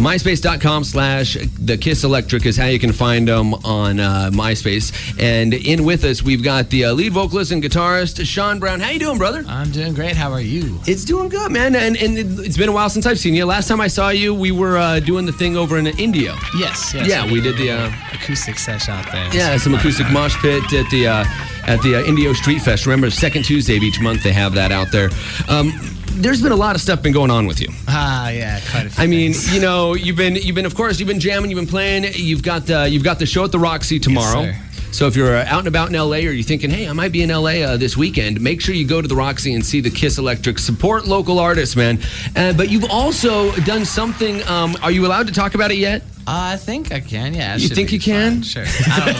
MySpace.com/TheKissElectric is how you can find them on MySpace. And in with us, we've got the lead vocalist and guitarist, Sean Brown. How you doing, brother? I'm doing great. How are you? It's doing good, man. And it's been a while since I've seen you. Last time I saw you, we were doing the thing over in India. Yes. Yeah, we did the acoustic session out there. Yeah, some acoustic mosh pit at the Indio Street Fest. Remember, second Tuesday of each month they have that out there. There's been a lot of stuff been going on with you. Yeah, quite a few. I mean, things. you know, you've been jamming, you've been playing. You've got the show at the Roxy tomorrow. Yes, sir. So if you're out and about in LA, or you're thinking, hey, I might be in LA this weekend, make sure you go to the Roxy and see the Kiss Electric. Support local artists, man. But you've also done something. Are you allowed to talk about it yet? I think I can. Yeah. You think you can? Fine. Sure.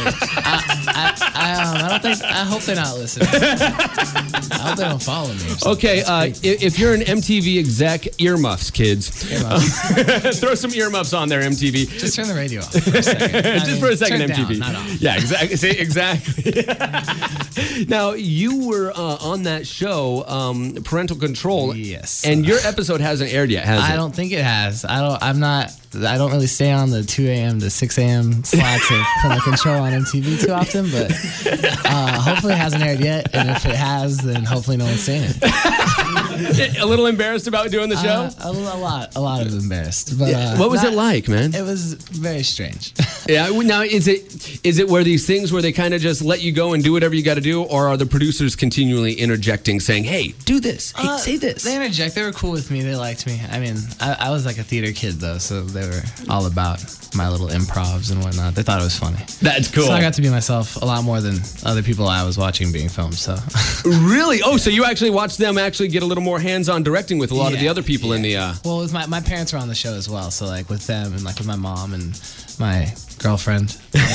I don't think. I hope they're not listening. I hope they don't follow me. Okay. If you're an MTV exec, earmuffs, kids. Earmuffs. Throw some earmuffs on there, MTV. Just turn the radio off for a second. For a second, turn MTV. Down, not off. Yeah, exactly. Now, you were on that show, Parental Control. Yes. And your episode hasn't aired yet, has it? I don't think it has. I don't really stay on the 2 a.m. to 6 a.m. slots of Parental Control on MTV too often, but hopefully it hasn't aired yet. And if it has, then hopefully no one's saying it. A little embarrassed about doing the show? A lot of embarrassed. But what was it like, man? It was very strange. Yeah. Now, is it where these things where they kind of just let you go and do whatever you got to do, or are the producers continually interjecting, saying, "Hey, do this. Hey, say this"? They interject. They were cool with me. They liked me. I mean, I was like a theater kid though, so they were all about my little improvs and whatnot. They thought it was funny. That's cool. So I got to be myself a lot more than other people I was watching being filmed. So really? Oh, so you actually watched them actually get a little more hands-on directing with a lot of the other people in the. Well, with my parents were on the show as well, so like with them and like with my mom and my girlfriend.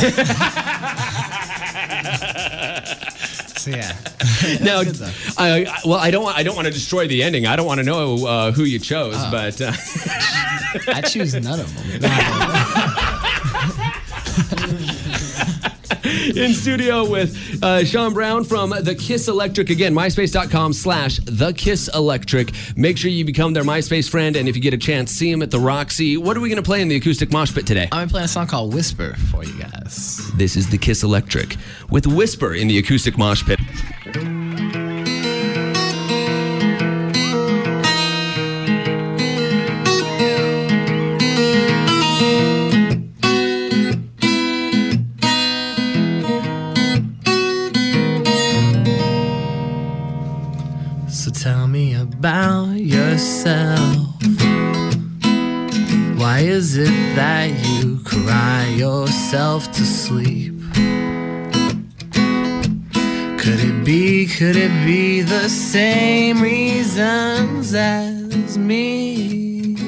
So yeah. Now, I don't want to destroy the ending. I don't want to know who you chose, but I choose none of them. In studio with Sean Brown from The Kiss Electric. Again, MySpace.com/TheKissElectric. Make sure you become their MySpace friend, and if you get a chance, see them at the Roxy. What are we going to play in the acoustic mosh pit today? I'm going to play a song called Whisper for you guys. This is The Kiss Electric with Whisper in the acoustic mosh pit. So tell me about yourself. Why is it that you cry yourself to sleep? Could it be the same reasons as me?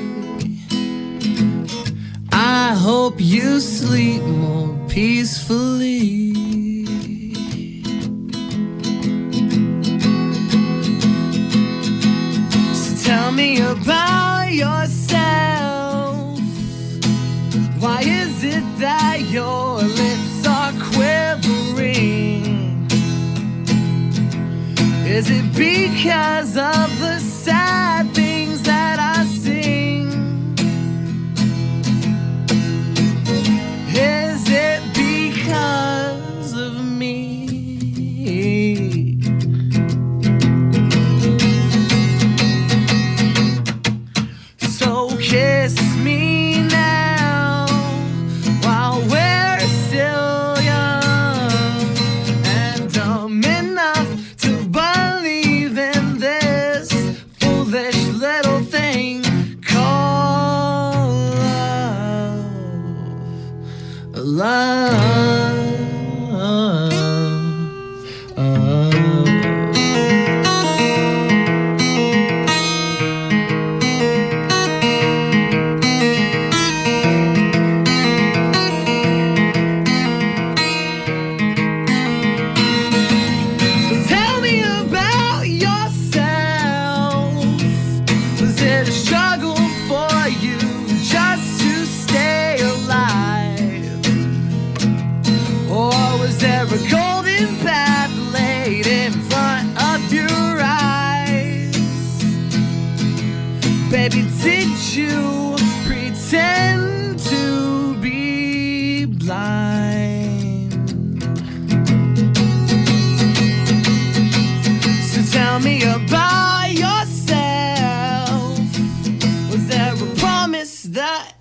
I hope you sleep more peacefully. Tell me about yourself. Why is it that your lips are quivering? Is it because of the sad things that I sing? Is it because of me? Kiss me now while we're still young and dumb enough to believe in this foolish little thing called love.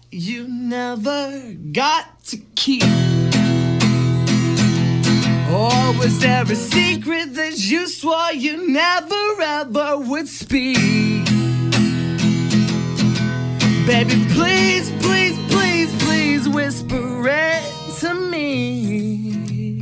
you never got to keep? Or was there a secret that you swore you never ever would speak? Baby, please, please, please, please whisper it to me.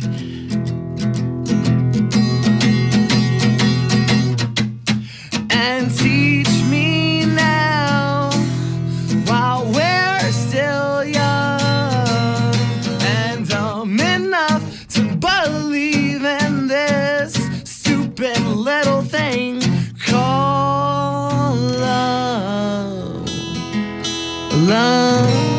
And teach me now while we're still young and dumb enough to believe in this stupid little thing called love. Love.